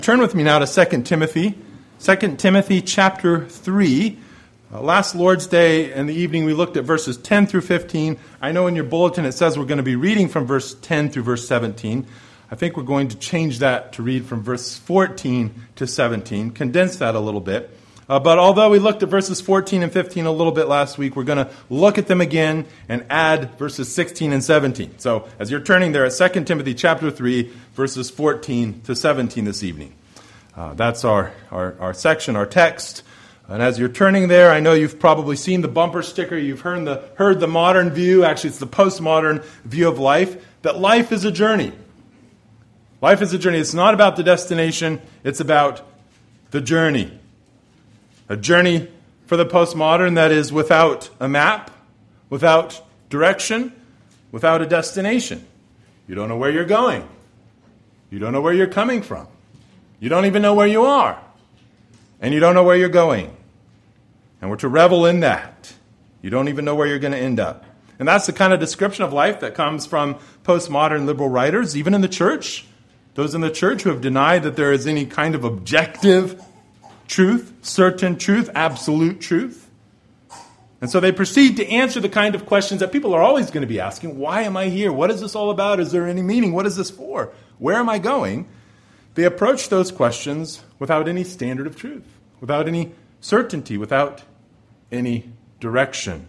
Turn with me now to 2 Timothy. 2 Timothy chapter 3. Last Lord's Day in the evening we looked at verses 10 through 15. I know in your bulletin it says we're going to be reading from verse 10 through verse 17. I think we're going to change that to read from verse 14 to 17, condense that a little bit. But although we looked at verses 14 and 15 a little bit last week, we're going to look at them again and add verses 16 and 17. So as you're turning there at 2 Timothy chapter 3, verses 14 to 17 this evening. That's our section, our text. And as you're turning there, I know you've probably seen the bumper sticker. You've heard the modern view. Actually, it's the postmodern view of life, that life is a journey. Life is a journey. It's not about the destination. It's about the journey. A journey for the postmodern that is without a map, without direction, without a destination. You don't know where you're going. You don't know where you're coming from. You don't even know where you are. And you don't know where you're going. And we're to revel in that. You don't even know where you're going to end up. And that's the kind of description of life that comes from postmodern liberal writers, even in the church. Those in the church who have denied that there is any kind of objective truth, certain truth, absolute truth. And so they proceed to answer the kind of questions that people are always going to be asking. Why am I here? What is this all about? Is there any meaning? What is this for? Where am I going? They approach those questions without any standard of truth, without any certainty, without any direction.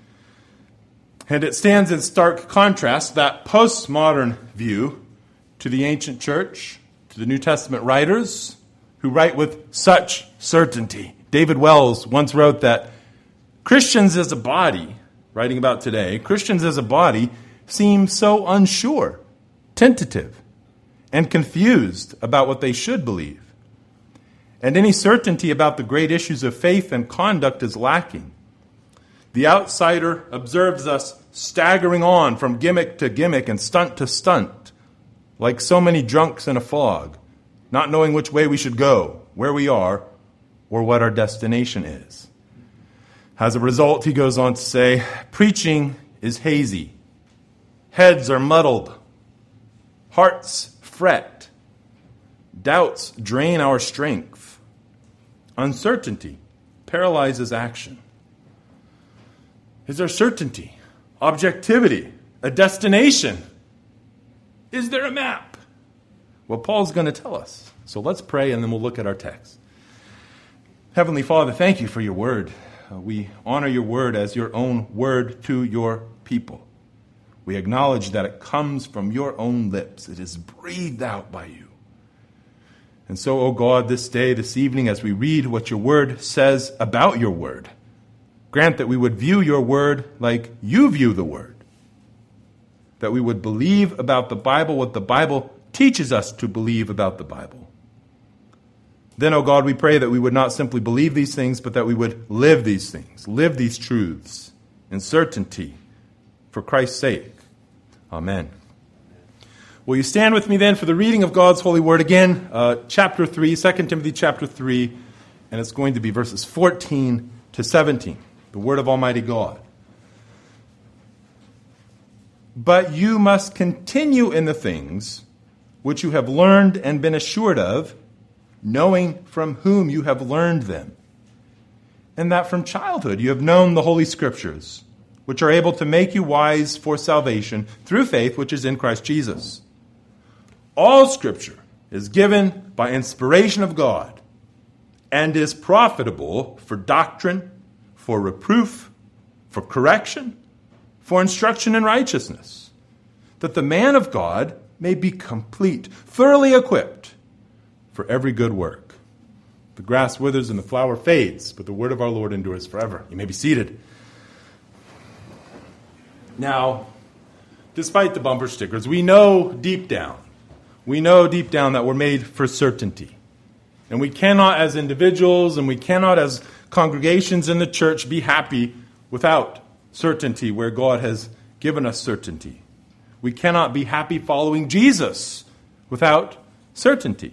And it stands in stark contrast, that postmodern view, to the ancient church, to the New Testament writers, who write with such certainty. David Wells once wrote that Christians as a body, writing about today, Christians as a body seem so unsure, tentative, and confused about what they should believe. And any certainty about the great issues of faith and conduct is lacking. The outsider observes us staggering on from gimmick to gimmick and stunt to stunt, like so many drunks in a fog, not knowing which way we should go, where we are, or what our destination is. As a result, he goes on to say, preaching is hazy. Heads are muddled. Hearts fret. Doubts drain our strength. Uncertainty paralyzes action. Is there certainty, objectivity, a destination? Is there a map? Well, Paul's going to tell us. So let's pray and then we'll look at our text. Heavenly Father, thank you for your word. We honor your word as your own word to your people. We acknowledge that it comes from your own lips. It is breathed out by you. And so, O God, this day, this evening, as we read what your word says about your word, grant that we would view your word like you view the word. That we would believe about the Bible what the Bible teaches us to believe about the Bible. Then, O God, we pray that we would not simply believe these things, but that we would live these things, live these truths in certainty for Christ's sake. Amen. Will you stand with me then for the reading of God's holy word again, chapter 3, 2 Timothy chapter 3, and it's going to be verses 14 to 17, the word of Almighty God. But you must continue in the things which you have learned and been assured of, knowing from whom you have learned them, and that from childhood you have known the Holy Scriptures, which are able to make you wise for salvation through faith which is in Christ Jesus. All Scripture is given by inspiration of God and is profitable for doctrine, for reproof, for correction, for instruction in righteousness, that the man of God may be complete, thoroughly equipped for every good work. The grass withers and the flower fades, but the word of our Lord endures forever. You may be seated. Now, despite the bumper stickers, we know deep down that we're made for certainty. And we cannot as individuals and we cannot as congregations in the church be happy without certainty where God has given us certainty. We cannot be happy following Jesus without certainty.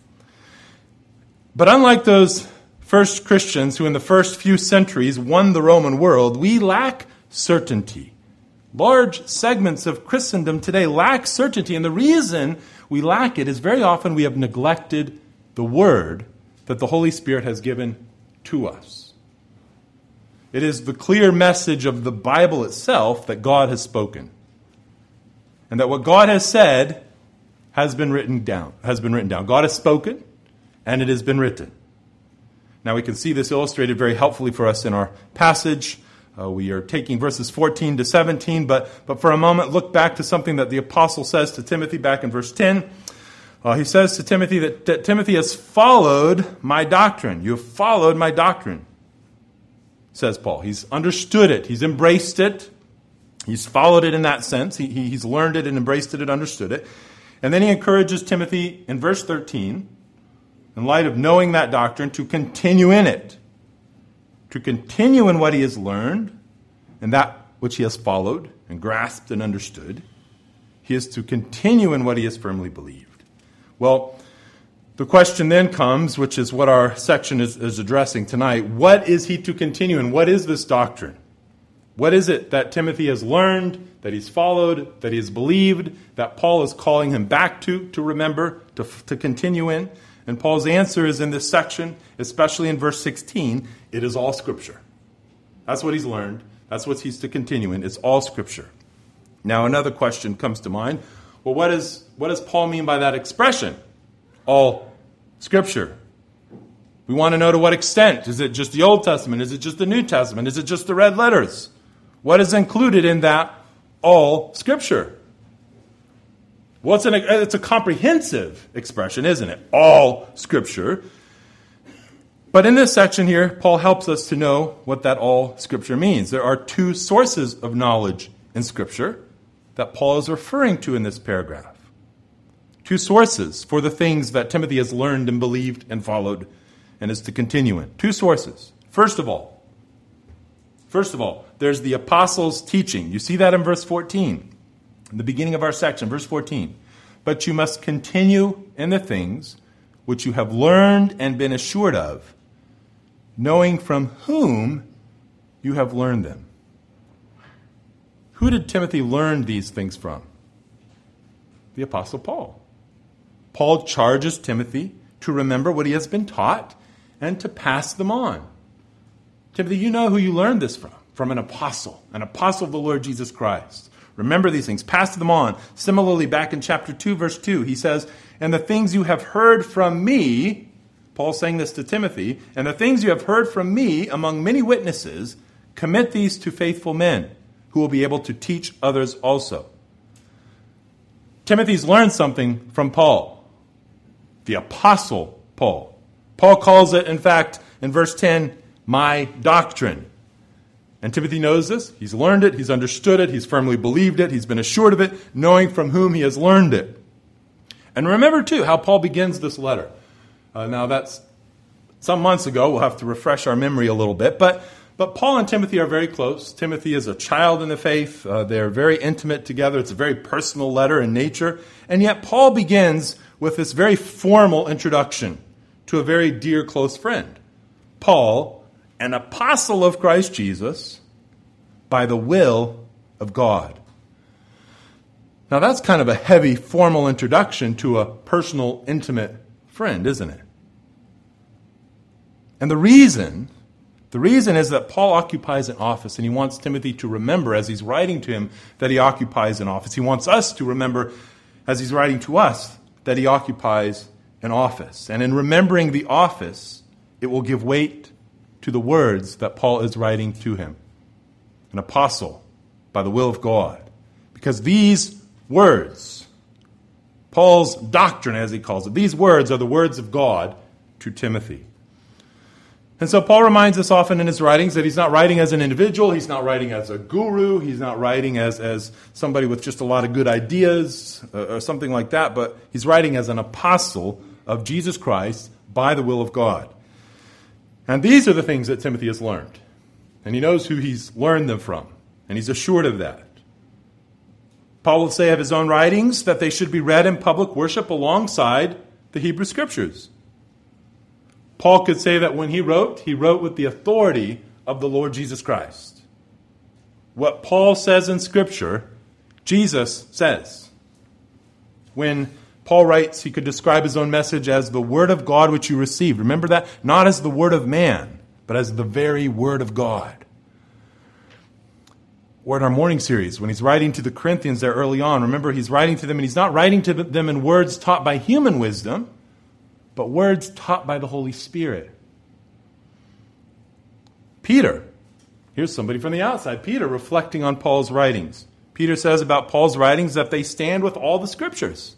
But unlike those first Christians who in the first few centuries won the Roman world, we lack certainty. Large segments of Christendom today lack certainty, and the reason we lack it is very often we have neglected the word that the Holy Spirit has given to us. It is the clear message of the Bible itself that God has spoken. And that what God has said has been written down. God has spoken, and it has been written. Now we can see this illustrated very helpfully for us in our passage. We are taking verses 14 to 17, but for a moment, look back to something that the apostle says to Timothy back in verse 10. He says to Timothy that Timothy has followed my doctrine. You have followed my doctrine, says Paul. He's understood it. He's embraced it. He's followed it in that sense. He's learned it and embraced it and understood it. And then he encourages Timothy in verse 13, in light of knowing that doctrine, to continue in it. To continue in what he has learned and that which he has followed and grasped and understood. He is to continue in what he has firmly believed. Well, the question then comes, which is what our section is addressing tonight. What is he to continue in? What is this doctrine? What is it that Timothy has learned, that he's followed, that he has believed, that Paul is calling him back to remember, to continue in? And Paul's answer is in this section, especially in verse 16, it is all Scripture. That's what he's learned. That's what he's to continue in. It's all Scripture. Now another question comes to mind. Well, what does Paul mean by that expression? All Scripture. We want to know to what extent. Is it just the Old Testament? Is it just the New Testament? Is it just the red letters? What is included in that all Scripture? Well, it's a comprehensive expression, isn't it? All Scripture. But in this section here, Paul helps us to know what that all Scripture means. There are two sources of knowledge in Scripture that Paul is referring to in this paragraph. Two sources for the things that Timothy has learned and believed and followed and is to continue in. Two sources. First of all, there's the apostles' teaching. You see that in verse 14. In the beginning of our section, verse 14. But you must continue in the things which you have learned and been assured of, knowing from whom you have learned them. Who did Timothy learn these things from? The Apostle Paul. Paul charges Timothy to remember what he has been taught and to pass them on. Timothy, you know who you learned this from an apostle of the Lord Jesus Christ. Remember these things. Pass them on. Similarly, back in chapter 2, verse 2, he says, and the things you have heard from me, Paul's saying this to Timothy, and the things you have heard from me among many witnesses, commit these to faithful men who will be able to teach others also. Timothy's learned something from Paul, the apostle Paul. Paul calls it, in fact, in verse 10, my doctrine. And Timothy knows this. He's learned it. He's understood it. He's firmly believed it. He's been assured of it, knowing from whom he has learned it. And remember, too, how Paul begins this letter. Now, that's some months ago. We'll have to refresh our memory a little bit. But Paul and Timothy are very close. Timothy is a child in the faith. They're very intimate together. It's a very personal letter in nature. And yet Paul begins with this very formal introduction to a very dear, close friend. Paul, an apostle of Christ Jesus, by the will of God. Now that's kind of a heavy, formal introduction to a personal, intimate friend, isn't it? And the reason is that Paul occupies an office, and he wants Timothy to remember as he's writing to him that he occupies an office. He wants us to remember as he's writing to us that he occupies an office. And in remembering the office, it will give weight to the words that Paul is writing to him. An apostle by the will of God. Because these words, Paul's doctrine as he calls it, these words are the words of God to Timothy. And so Paul reminds us often in his writings that he's not writing as an individual, he's not writing as a guru, he's not writing as somebody with just a lot of good ideas or something like that, but he's writing as an apostle of Jesus Christ by the will of God. And these are the things that Timothy has learned. And he knows who he's learned them from. And he's assured of that. Paul will say of his own writings that they should be read in public worship alongside the Hebrew Scriptures. Paul could say that when he wrote with the authority of the Lord Jesus Christ. What Paul says in Scripture, Jesus says. When Paul writes he could describe his own message as the word of God which you received. Remember that? Not as the word of man, but as the very word of God. Or in our morning series, when he's writing to the Corinthians there early on, remember he's writing to them, and he's not writing to them in words taught by human wisdom, but words taught by the Holy Spirit. Peter, here's somebody from the outside. Peter reflecting on Paul's writings. Peter says about Paul's writings that they stand with all the Scriptures.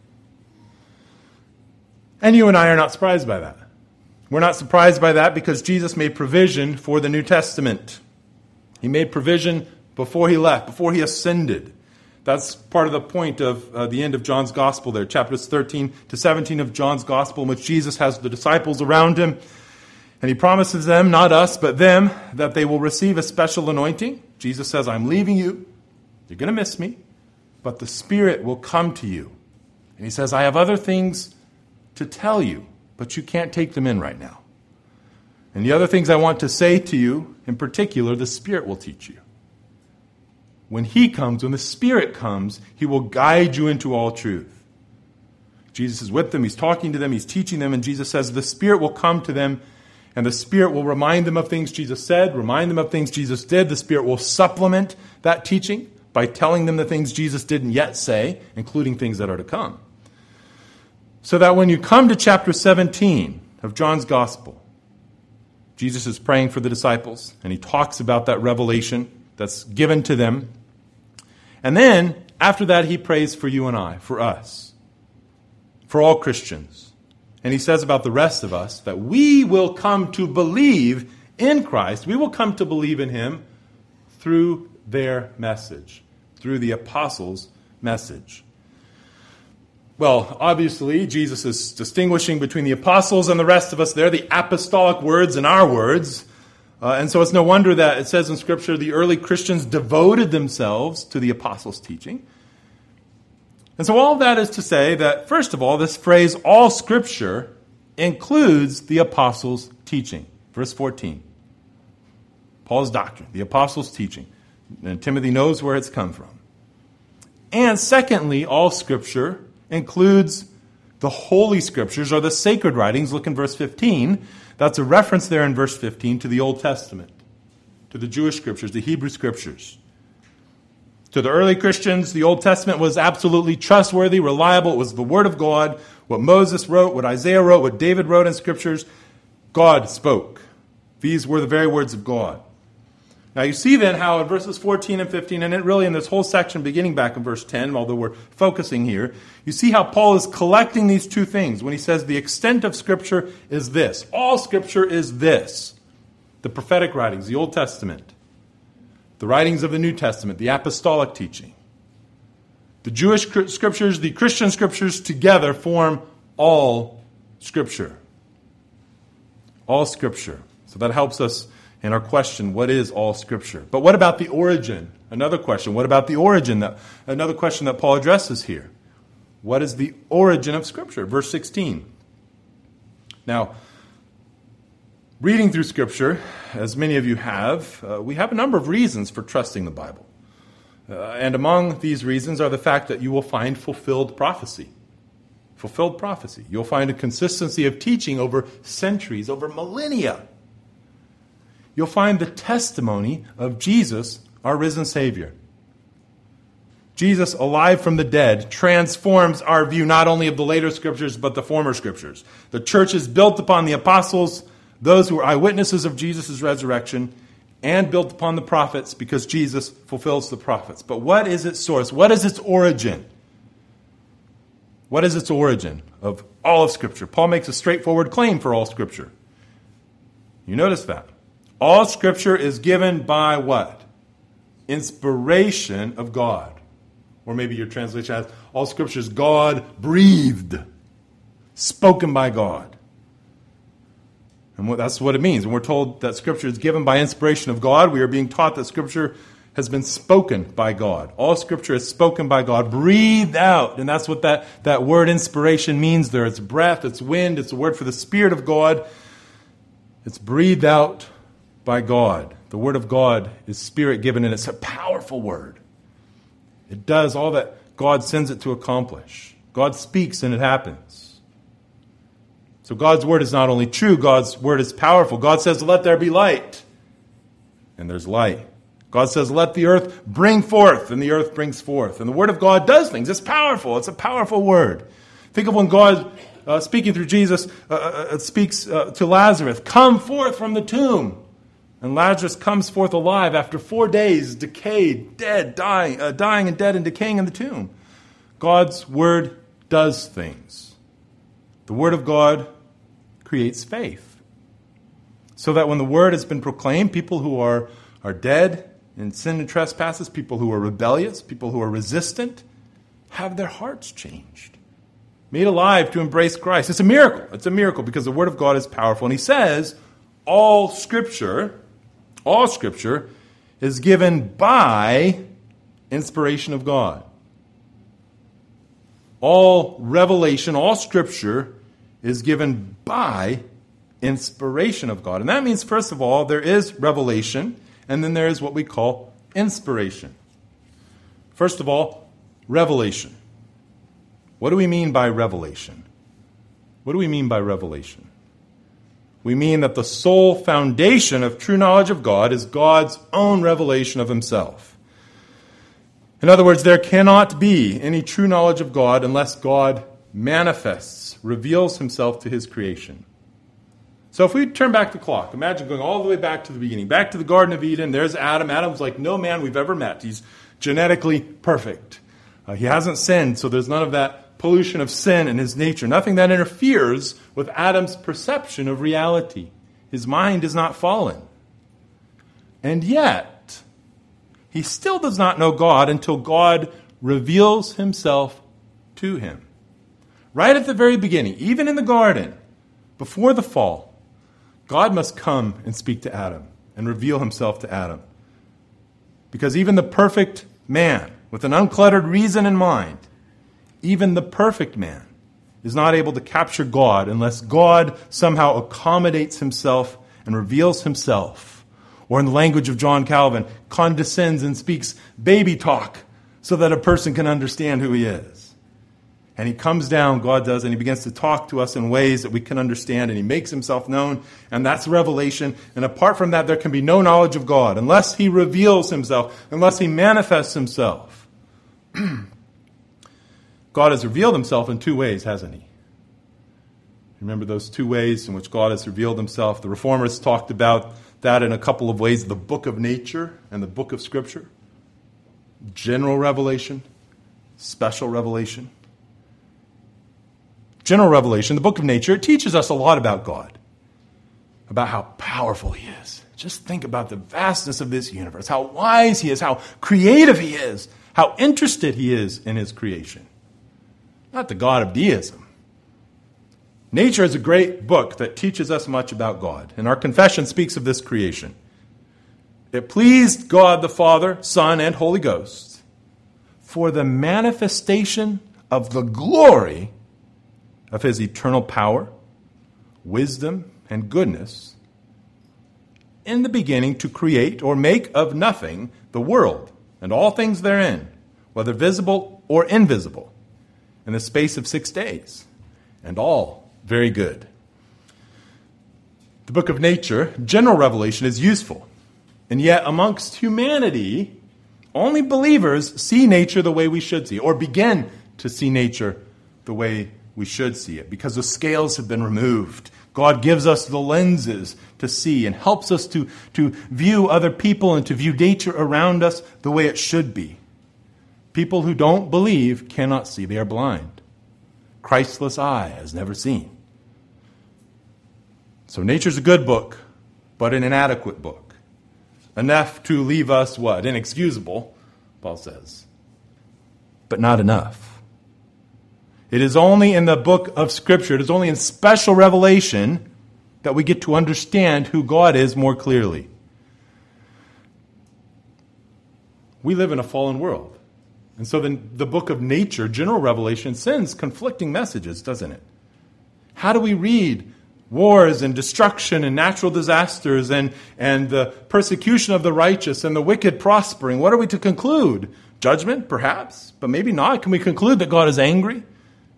And you and I are not surprised by that. We're not surprised by that because Jesus made provision for the New Testament. He made provision before he left, before he ascended. That's part of the point of the end of John's Gospel there, chapters 13 to 17 of John's Gospel, in which Jesus has the disciples around him. And he promises them, not us, but them, that they will receive a special anointing. Jesus says, I'm leaving you. You're going to miss me. But the Spirit will come to you. And he says, I have other things to tell you, but you can't take them in right now. And the other things I want to say to you, in particular, the Spirit will teach you. When he comes, when the Spirit comes, he will guide you into all truth. Jesus is with them, he's talking to them, he's teaching them, and Jesus says the Spirit will come to them, and the Spirit will remind them of things Jesus said, remind them of things Jesus did. The Spirit will supplement that teaching by telling them the things Jesus didn't yet say, including things that are to come. So that when you come to chapter 17 of John's Gospel, Jesus is praying for the disciples, and he talks about that revelation that's given to them. And then, after that, he prays for you and I, for us, for all Christians. And he says about the rest of us that we will come to believe in Christ. We will come to believe in him through their message, through the apostles' message. Well, obviously, Jesus is distinguishing between the apostles and the rest of us there, the apostolic words and our words. And so it's no wonder that it says in Scripture the early Christians devoted themselves to the apostles' teaching. And so all of that is to say that, first of all, this phrase, all Scripture, includes the apostles' teaching. Verse 14. Paul's doctrine, the apostles' teaching. And Timothy knows where it's come from. And secondly, all Scripture includes the Holy Scriptures, or the sacred writings. Look in verse 15. That's a reference there in verse 15 to the Old Testament, to the Jewish Scriptures, the Hebrew Scriptures. To the early Christians, the Old Testament was absolutely trustworthy, reliable. It was the Word of God. What Moses wrote, what Isaiah wrote, what David wrote in Scriptures, God spoke. These were the very words of God. Now you see then how in verses 14 and 15, and it really in this whole section beginning back in verse 10, although we're focusing here, you see how Paul is collecting these two things when he says the extent of Scripture is this. All Scripture is this. The prophetic writings, the Old Testament, the writings of the New Testament, the apostolic teaching. The Jewish Scriptures, the Christian Scriptures together form all Scripture. All Scripture. So that helps us in our question, what is all Scripture? But what about the origin? Another question. What about the origin? Another question that Paul addresses here. What is the origin of Scripture? Verse 16. Now, reading through Scripture, as many of you have, we have a number of reasons for trusting the Bible. And among these reasons are the fact that you will find fulfilled prophecy. Fulfilled prophecy. You'll find a consistency of teaching over centuries, over millennia. You'll find the testimony of Jesus, our risen Savior. Jesus, alive from the dead, transforms our view not only of the later Scriptures, but the former Scriptures. The church is built upon the apostles, those who are eyewitnesses of Jesus' resurrection, and built upon the prophets because Jesus fulfills the prophets. But what is its source? What is its origin? What is its origin of all of Scripture? Paul makes a straightforward claim for all Scripture. You notice that. All Scripture is given by what? Inspiration of God. Or maybe your translation has, all Scripture is God-breathed, spoken by God. And that's what it means. When we're told that Scripture is given by inspiration of God, we are being taught that Scripture has been spoken by God. All Scripture is spoken by God, breathed out. And that's what that word inspiration means there. It's breath, it's wind, it's a word for the Spirit of God. It's breathed out by God. The Word of God is Spirit-given, and it's a powerful Word. It does all that God sends it to accomplish. God speaks and it happens. So God's word is not only true, God's word is powerful. God says, let there be light. And there's light. God says, let the earth bring forth, and the earth brings forth. And the word of God does things. It's powerful. It's a powerful word. Think of when God, speaking through Jesus, speaks to Lazarus, come forth from the tomb. And Lazarus comes forth alive after 4 days, decayed, dead, dying and dead and decaying in the tomb. God's word does things. The word of God creates faith. So that when the word has been proclaimed, people who are dead in sin and trespasses, people who are rebellious, people who are resistant, have their hearts changed. Made alive to embrace Christ. It's a miracle. It's a miracle because the word of God is powerful. And he says, all Scripture is given by inspiration of God. All revelation, all Scripture is given by inspiration of God. And that means, first of all, there is revelation, and then there is what we call inspiration. First of all, revelation. What do we mean by revelation? What do we mean by revelation? We mean that the sole foundation of true knowledge of God is God's own revelation of himself. In other words, there cannot be any true knowledge of God unless God manifests, reveals himself to his creation. So if we turn back the clock, imagine going all the way back to the beginning, back to the Garden of Eden. There's Adam. Adam's like no man we've ever met. He's genetically perfect. He hasn't sinned, so there's none of that pollution of sin in his nature. Nothing that interferes with Adam's perception of reality. His mind is not fallen. And yet, he still does not know God until God reveals himself to him. Right at the very beginning, even in the garden, before the fall, God must come and speak to Adam and reveal himself to Adam. Because even the perfect man, with an uncluttered reason in mind, even the perfect man is not able to capture God unless God somehow accommodates himself and reveals himself. Or in the language of John Calvin, condescends and speaks baby talk so that a person can understand who he is. And he comes down, God does, and he begins to talk to us in ways that we can understand, and he makes himself known, and that's revelation. And apart from that, there can be no knowledge of God unless he reveals himself, unless he manifests himself. God has revealed himself in two ways, hasn't he? Remember those two ways in which God has revealed himself? The Reformers talked about that in a couple of ways, the book of nature and the book of Scripture. General revelation, special revelation. General revelation, the book of nature, it teaches us a lot about God, about how powerful he is. Just think about the vastness of this universe, how wise he is, how creative he is, how interested he is in his creation. Not the God of deism. Nature is a great book that teaches us much about God, and our confession speaks of this creation. It pleased God the Father, Son, and Holy Ghost for the manifestation of the glory of his eternal power, wisdom, and goodness in the beginning to create or make of nothing the world and all things therein, whether visible or invisible, in the space of 6 days, and all very good. The book of nature, general revelation, is useful. And yet amongst humanity, only believers see nature the way we should see, or begin to see nature the way we should see it, because the scales have been removed. God gives us the lenses to see and helps us to view other people and to view nature around us the way it should be. People who don't believe cannot see. They are blind. Christless eye has never seen. So nature's a good book, but an inadequate book. Enough to leave us what? Inexcusable, Paul says. But not enough. It is only in the book of Scripture, it is only in special revelation that we get to understand who God is more clearly. We live in a fallen world. And so then the book of nature, general revelation, sends conflicting messages, doesn't it? How do we read wars and destruction and natural disasters and the persecution of the righteous and the wicked prospering? What are we to conclude? Judgment, perhaps, but maybe not. Can we conclude that God is angry?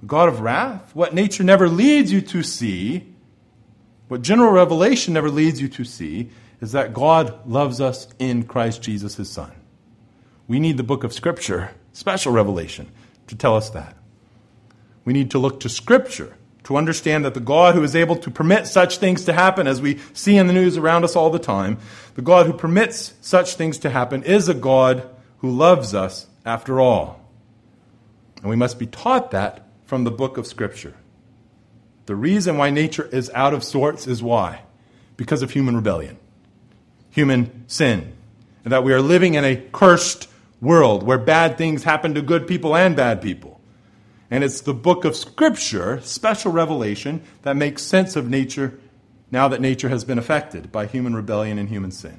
a God of wrath? What nature never leads you to see, what general revelation never leads you to see, is that God loves us in Christ Jesus, his Son. We need the book of Scripture, special revelation, to tell us that. We need to look to Scripture to understand that the God who is able to permit such things to happen, as we see in the news around us all the time, the God who permits such things to happen is a God who loves us after all. And we must be taught that from the book of Scripture. The reason why nature is out of sorts is why? Because of human rebellion, human sin, and that we are living in a cursed world where bad things happen to good people and bad people. And it's the book of Scripture, special revelation, that makes sense of nature now that nature has been affected by human rebellion and human sin.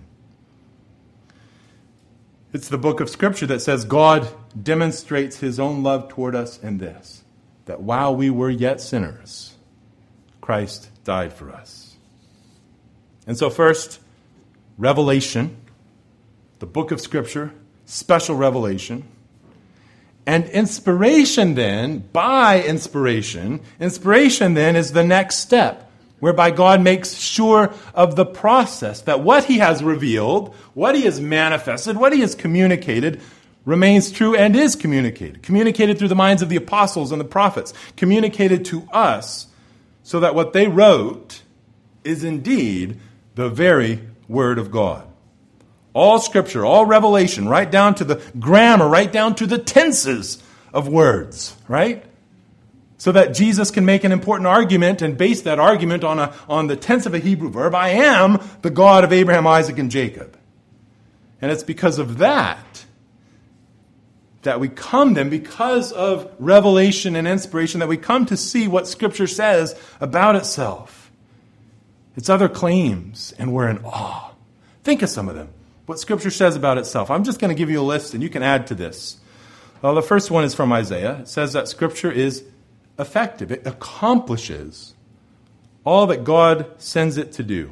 It's the book of Scripture that says God demonstrates his own love toward us in this, that while we were yet sinners, Christ died for us. And so first, revelation, the book of Scripture, special revelation. And inspiration then, by inspiration then is the next step, whereby God makes sure of the process, that what he has revealed, what he has manifested, what he has communicated, remains true and is communicated. Communicated through the minds of the apostles and the prophets. Communicated to us, so that what they wrote is indeed the very Word of God. All Scripture, all revelation, right down to the grammar, right down to the tenses of words, right? So that Jesus can make an important argument and base that argument on the tense of a Hebrew verb. I am the God of Abraham, Isaac, and Jacob. And it's because of that we come then, because of revelation and inspiration, that we come to see what Scripture says about itself. Its other claims, and we're in awe. Think of some of them. What Scripture says about itself. I'm just going to give you a list, and you can add to this. Well, the first one is from Isaiah. It says that Scripture is effective. It accomplishes all that God sends it to do.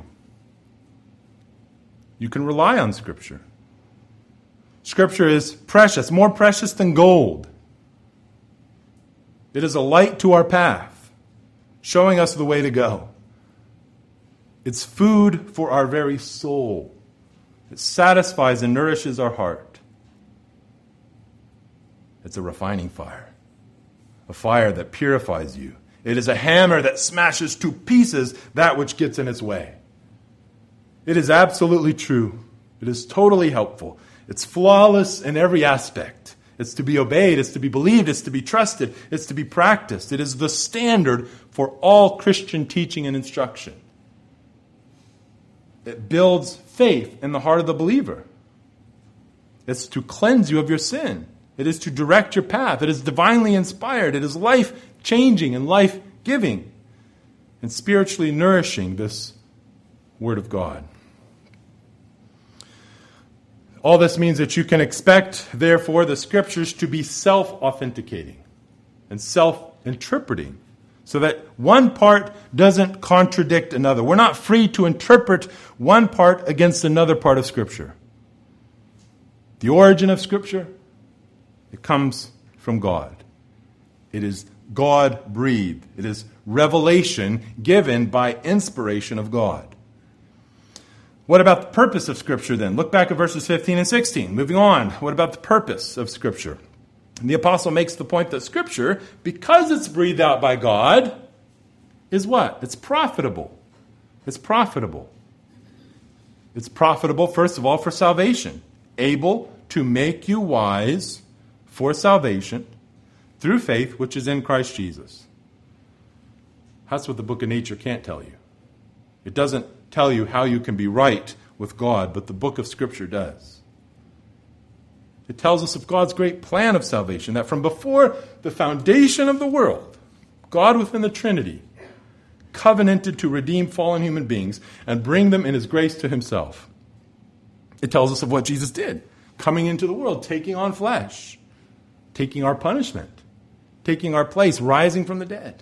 You can rely on Scripture. Scripture is precious, more precious than gold. It is a light to our path, showing us the way to go. It's food for our very soul. It satisfies and nourishes our heart. It's a refining fire, a fire that purifies you. It is a hammer that smashes to pieces that which gets in its way. It is absolutely true. It is totally helpful. It's flawless in every aspect. It's to be obeyed. It's to be believed. It's to be trusted. It's to be practiced. It is the standard for all Christian teaching and instruction. It builds faith in the heart of the believer. It's to cleanse you of your sin. It is to direct your path. It is divinely inspired. It is life-changing and life-giving and spiritually nourishing, this Word of God. All this means that you can expect, therefore, the Scriptures to be self-authenticating and self-interpreting, so that one part doesn't contradict another. We're not free to interpret one part against another part of Scripture. The origin of Scripture, it comes from God. It is God-breathed. It is revelation given by inspiration of God. What about the purpose of Scripture then? Look back at verses 15 and 16. Moving on, what about the purpose of Scripture? And the apostle makes the point that Scripture, because it's breathed out by God, is what? It's profitable. It's profitable. It's profitable, first of all, for salvation. Able to make you wise for salvation through faith, which is in Christ Jesus. That's what the book of nature can't tell you. It doesn't tell you how you can be right with God, but the book of Scripture does. It tells us of God's great plan of salvation, that from before the foundation of the world, God within the Trinity covenanted to redeem fallen human beings and bring them in His grace to Himself. It tells us of what Jesus did, coming into the world, taking on flesh, taking our punishment, taking our place, rising from the dead.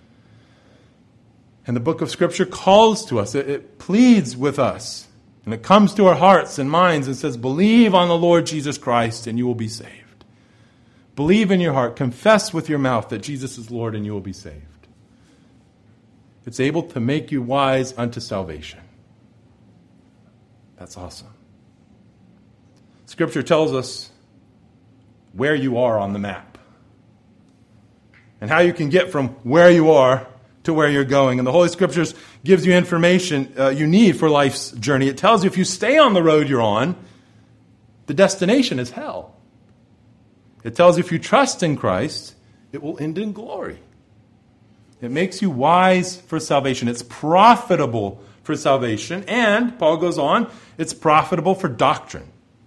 And the book of Scripture calls to us. It pleads with us. And it comes to our hearts and minds and says, believe on the Lord Jesus Christ and you will be saved. believe in your heart, confess with your mouth that Jesus is Lord, and you will be saved. It's able to make you wise unto salvation. That's awesome. Scripture tells us where you are on the map and how you can get from where you are to where you're going. And the Holy Scriptures gives you information you need for life's journey. It tells you if you stay on the road you're on, the destination is hell. It tells you if you trust in Christ, it will end in glory. It makes you wise for salvation. It's profitable for salvation. And, Paul goes on, it's profitable for doctrine.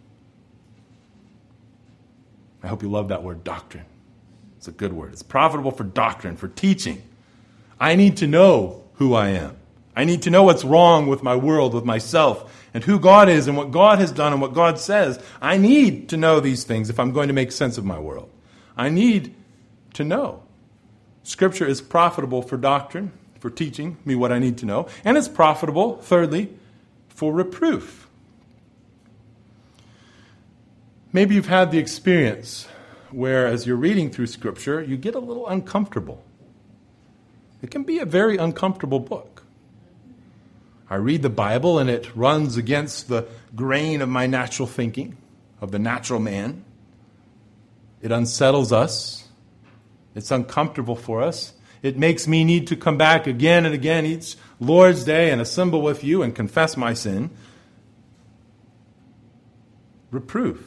I hope you love that word, doctrine. It's a good word. It's profitable for doctrine, for teaching. I need to know who I am. I need to know what's wrong with my world, with myself, and who God is and what God has done and what God says. I need to know these things if I'm going to make sense of my world. I need to know. Scripture is profitable for doctrine, for teaching me what I need to know. And it's profitable, thirdly, for reproof. Maybe you've had the experience where as you're reading through Scripture, you get a little uncomfortable. It can be a very uncomfortable book. I read the Bible and it runs against the grain of my natural thinking, of the natural man. It unsettles us. It's uncomfortable for us. It makes me need to come back again and again each Lord's Day and assemble with you and confess my sin. Reproof.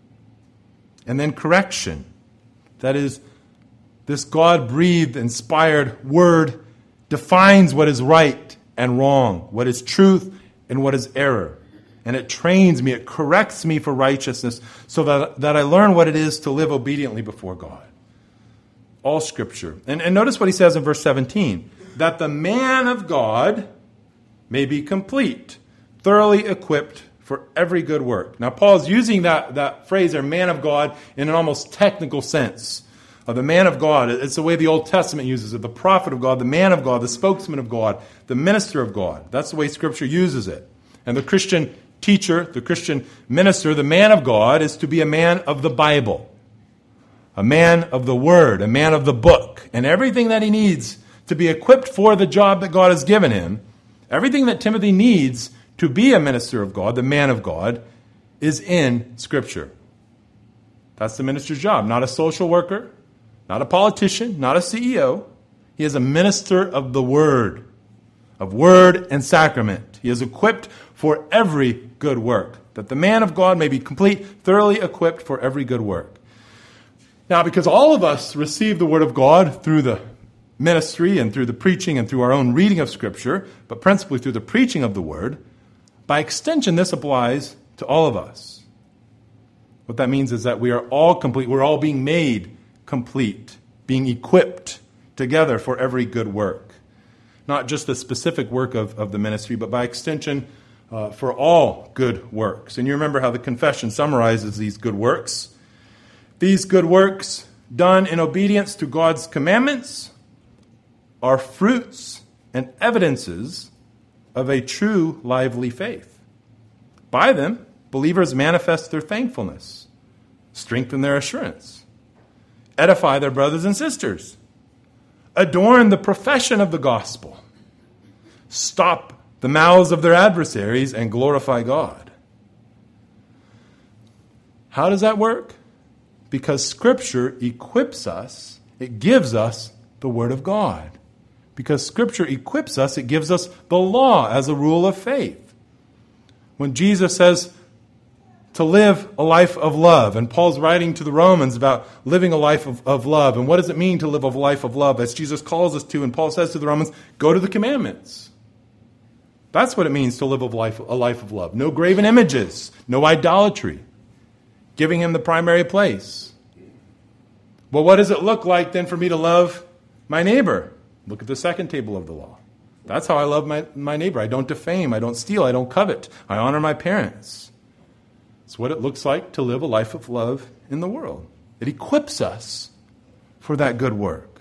And then correction. That is, this God-breathed, inspired word defines what is right and wrong, what is truth and what is error. And it trains me, it corrects me for righteousness so that I learn what it is to live obediently before God. All Scripture. And notice what he says in verse 17. That the man of God may be complete, thoroughly equipped for every good work. Now, Paul's using that phrase there, man of God, in an almost technical sense. The man of God, it's the way the Old Testament uses it. The prophet of God, the man of God, the spokesman of God, the minister of God. That's the way Scripture uses it. And the Christian teacher, the Christian minister, the man of God is to be a man of the Bible. A man of the Word, a man of the book. And everything that he needs to be equipped for the job that God has given him, everything that Timothy needs to be a minister of God, the man of God, is in Scripture. That's the minister's job. Not a social worker, not a politician, not a CEO. He is a minister of the Word and sacrament. He is equipped for every good work, that the man of God may be complete, thoroughly equipped for every good work. Now, because all of us receive the Word of God through the ministry and through the preaching and through our own reading of Scripture, but principally through the preaching of the Word, by extension, this applies to all of us. What that means is that we are all complete. We're all being made complete, being equipped together for every good work. Not just the specific work of the ministry, but by extension, for all good works. And you remember how the confession summarizes these good works. These good works, done in obedience to God's commandments, are fruits and evidences of a true, lively faith. By them, believers manifest their thankfulness, strengthen their assurance, edify their brothers and sisters, adorn the profession of the gospel, stop the mouths of their adversaries, and glorify God. How does that work? Because Scripture equips us, it gives us the Word of God. Because Scripture equips us, it gives us the law as a rule of faith. When Jesus says to live a life of love, and Paul's writing to the Romans about living a life of love, and what does it mean to live a life of love, as Jesus calls us to, and Paul says to the Romans, go to the commandments. That's what it means to live a life of love. No graven images, no idolatry. Giving him the primary place. Well, what does it look like then for me to love my neighbor? Look at the second table of the law. That's how I love my neighbor. I don't defame, I don't steal, I don't covet. I honor my parents. It's what it looks like to live a life of love in the world. It equips us for that good work.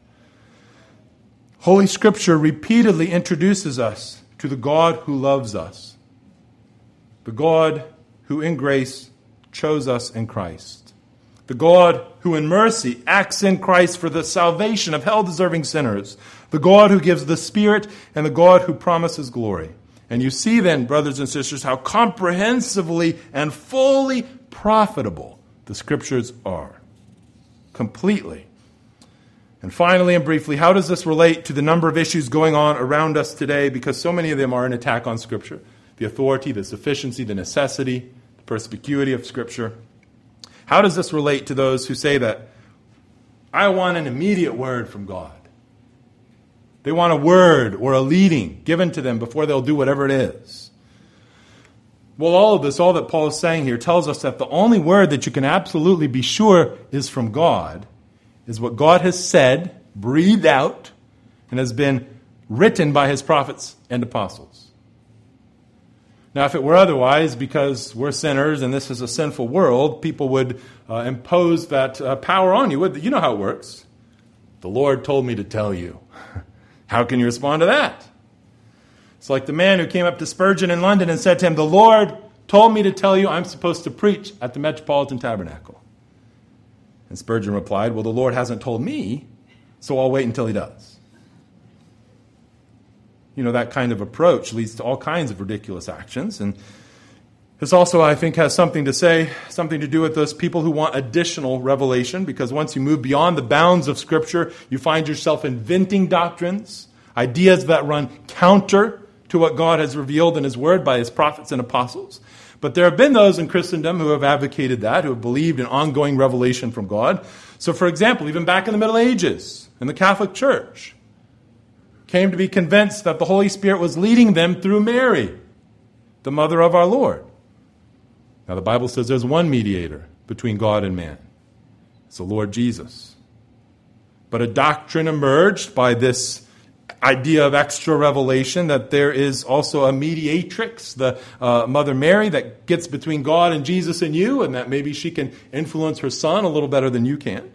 Holy Scripture repeatedly introduces us to the God who loves us. The God who in grace chose us in Christ. The God who in mercy acts in Christ for the salvation of hell-deserving sinners. The God who gives the Spirit and the God who promises glory. And you see then, brothers and sisters, how comprehensively and fully profitable the Scriptures are. Completely. And finally and briefly, how does this relate to the number of issues going on around us today? Because so many of them are an attack on Scripture. The authority, the sufficiency, the necessity, the perspicuity of Scripture. How does this relate to those who say that I want an immediate word from God? They want a word or a leading given to them before they'll do whatever it is. Well, all of this, all that Paul is saying here, tells us that the only word that you can absolutely be sure is from God is what God has said, breathed out, and has been written by his prophets and apostles. Now, if it were otherwise, because we're sinners and this is a sinful world, people would impose that power on you. You know how it works. The Lord told me to tell you. How can you respond to that? It's like the man who came up to Spurgeon in London and said to him, the Lord told me to tell you I'm supposed to preach at the Metropolitan Tabernacle. And Spurgeon replied, well, the Lord hasn't told me, so I'll wait until he does. You know, that kind of approach leads to all kinds of ridiculous actions. And this also, I think, has something to do with those people who want additional revelation, because once you move beyond the bounds of Scripture, you find yourself inventing doctrines, ideas that run counter to what God has revealed in his word by his prophets and apostles. But there have been those in Christendom who have advocated that, who have believed in ongoing revelation from God. So, for example, even back in the Middle Ages, in the Catholic Church, came to be convinced that the Holy Spirit was leading them through Mary, the mother of our Lord. Now, the Bible says there's one mediator between God and man. It's the Lord Jesus. But a doctrine emerged by this idea of extra revelation that there is also a mediatrix, the Mother Mary, that gets between God and Jesus and you, and that maybe she can influence her son a little better than you can.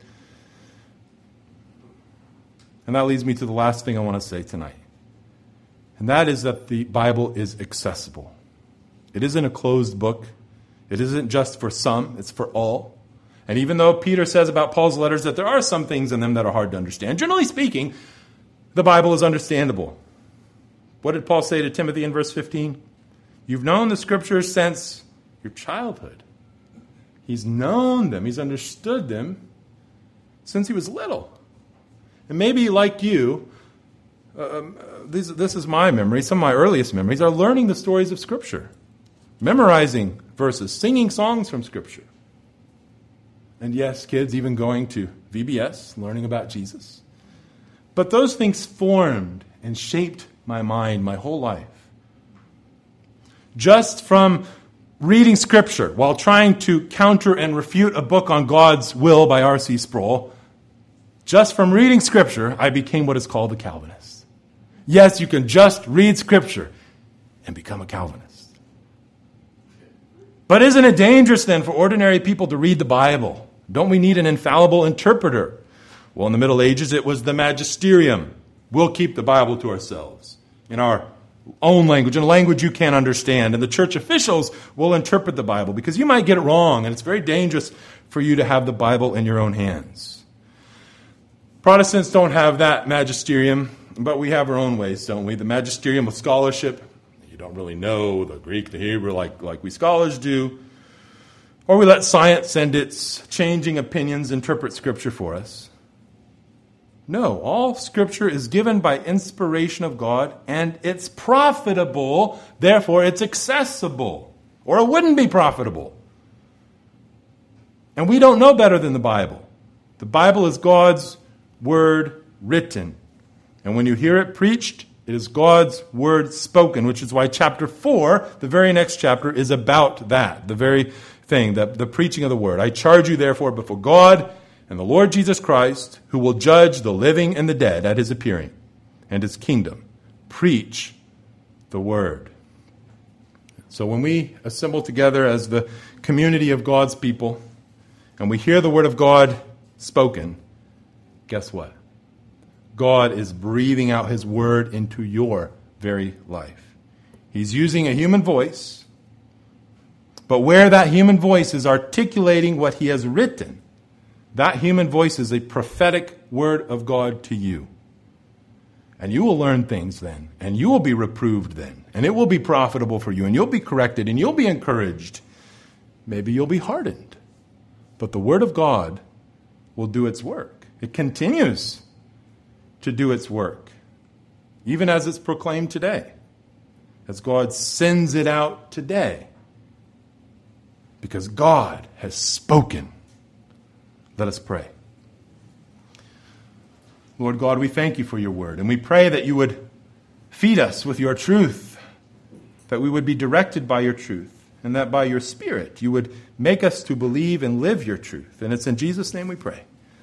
And that leads me to the last thing I want to say tonight. And that is that the Bible is accessible. It isn't a closed book. It isn't just for some. It's for all. And even though Peter says about Paul's letters that there are some things in them that are hard to understand, generally speaking, the Bible is understandable. What did Paul say to Timothy in verse 15? You've known the Scriptures since your childhood. He's known them. He's understood them since he was little. And maybe like you, this is my memory, some of my earliest memories, are learning the stories of Scripture, memorizing verses, singing songs from Scripture. And yes, kids, even going to VBS, learning about Jesus. But those things formed and shaped my mind my whole life. Just from reading Scripture while trying to counter and refute a book on God's will by R.C. Sproul, just from reading Scripture, I became what is called a Calvinist. Yes, you can just read Scripture and become a Calvinist. But isn't it dangerous then for ordinary people to read the Bible? Don't we need an infallible interpreter? Well, in the Middle Ages, it was the magisterium. We'll keep the Bible to ourselves in our own language, in a language you can't understand. And the church officials will interpret the Bible because you might get it wrong, and it's very dangerous for you to have the Bible in your own hands. Protestants don't have that magisterium, but we have our own ways, don't we? The magisterium of scholarship. You don't really know the Greek, the Hebrew like we scholars do. Or we let science and its changing opinions interpret Scripture for us. No, all Scripture is given by inspiration of God, and it's profitable, therefore it's accessible. Or it wouldn't be profitable. And we don't know better than the Bible. The Bible is God's word written. And when you hear it preached, it is God's word spoken, which is why chapter 4, the very next chapter, is about that, the very thing, the preaching of the word. I charge you, therefore, before God and the Lord Jesus Christ, who will judge the living and the dead at his appearing and his kingdom. Preach the word. So when we assemble together as the community of God's people and we hear the word of God spoken, guess what? God is breathing out his word into your very life. He's using a human voice, but where that human voice is articulating what he has written, That human voice is a prophetic word of God to you. And you will learn things then, and you will be reproved then, and it will be profitable for you, and you'll be corrected, and you'll be encouraged. Maybe you'll be hardened. But the word of God will do its work. It continues to do its work, even as it's proclaimed today, as God sends it out today, because God has spoken. Let us pray. Lord God, we thank you for your word, and we pray that you would feed us with your truth, that we would be directed by your truth, and that by your Spirit you would make us to believe and live your truth. And it's in Jesus' name we pray.